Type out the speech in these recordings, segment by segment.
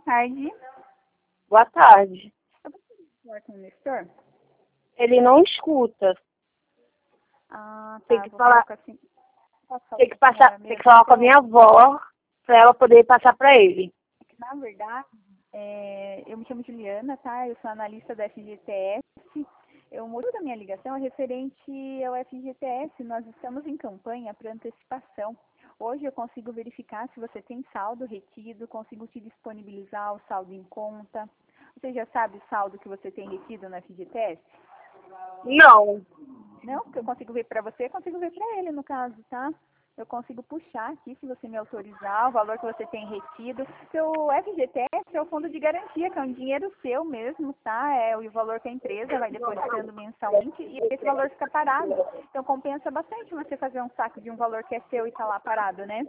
tarde. Boa tarde. Eu posso falar com o Nestor? Ele não escuta. Ah, tá. Tem que Vou falar, colocar assim. Posso falar tem que com a senhora passar, tem mesmo? que falar com a minha avó para ela poder passar para ele. Na verdade, eu me chamo Juliana, tá? Eu sou analista da FGTS. O motivo da minha ligação é referente ao FGTS. Nós estamos em campanha para antecipação. Hoje eu consigo verificar se você tem saldo retido, consigo te disponibilizar o saldo em conta. Você já sabe o saldo que você tem retido na FGTS? Não. Não, porque eu consigo ver para você, eu consigo ver para ele, no caso, tá? Eu consigo puxar aqui, se você me autorizar, o valor que você tem retido. Seu FGTS é o fundo de garantia, que é um dinheiro seu mesmo, tá? É o valor que a empresa vai depositando mensalmente e esse valor fica parado. Então compensa bastante você fazer um saque de um valor que é seu e tá lá parado, né?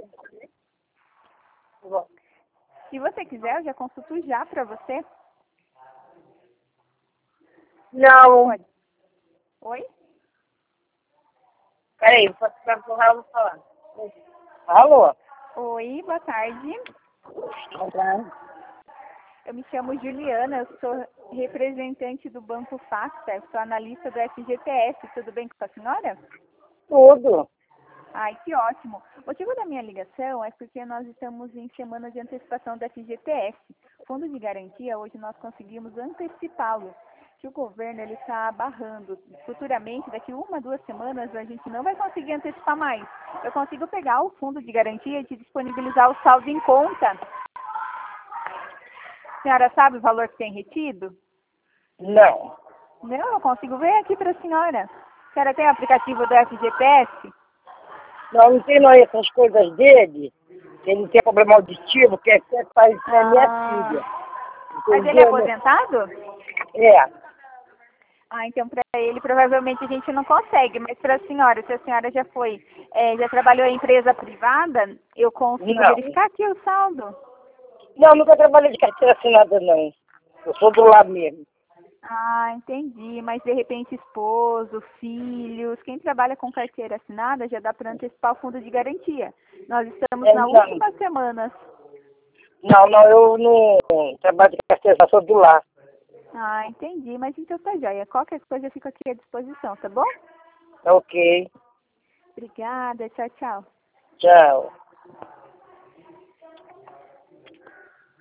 Se você quiser, eu já consulto já para você. Não. Pode. Oi? Peraí, eu vou falar. Alô? Oi, boa tarde. Eu me chamo Juliana, eu sou representante do Banco Facta, eu sou analista do FGTS. Tudo bem com a senhora? Tudo. Ai, que ótimo. O motivo da minha ligação é porque nós estamos em semana de antecipação do FGTS. Fundo de garantia, hoje nós conseguimos antecipá-lo, que o governo ele está barrando. Futuramente, daqui 1, 2 semanas, a gente não vai conseguir antecipar mais. Eu consigo pegar o fundo de garantia e te disponibilizar o saldo em conta. A senhora sabe o valor que tem retido? Não. Não, eu consigo ver aqui para a senhora. A senhora tem o aplicativo do FGTS? Não tem não essas coisas dele, que ele tem problema auditivo, que é parecer a minha filha. Mas ele é Entendeu? aposentado? É. Ah, então para ele provavelmente a gente não consegue, mas para a senhora, se a senhora já foi, já trabalhou em empresa privada, eu consigo Não. verificar aqui o saldo. Não, nunca trabalhei de carteira assinada, não. Eu sou do lá mesmo. Ah, entendi, mas de repente esposo, filhos, quem trabalha com carteira assinada já dá para antecipar o fundo de garantia. Nós estamos na Não. última semana. Não, eu não trabalho de carteira, eu sou do lá. Ah, entendi, mas então tá joia. Qualquer coisa eu fico aqui à disposição, tá bom? Ok. Obrigada, tchau, tchau. Tchau.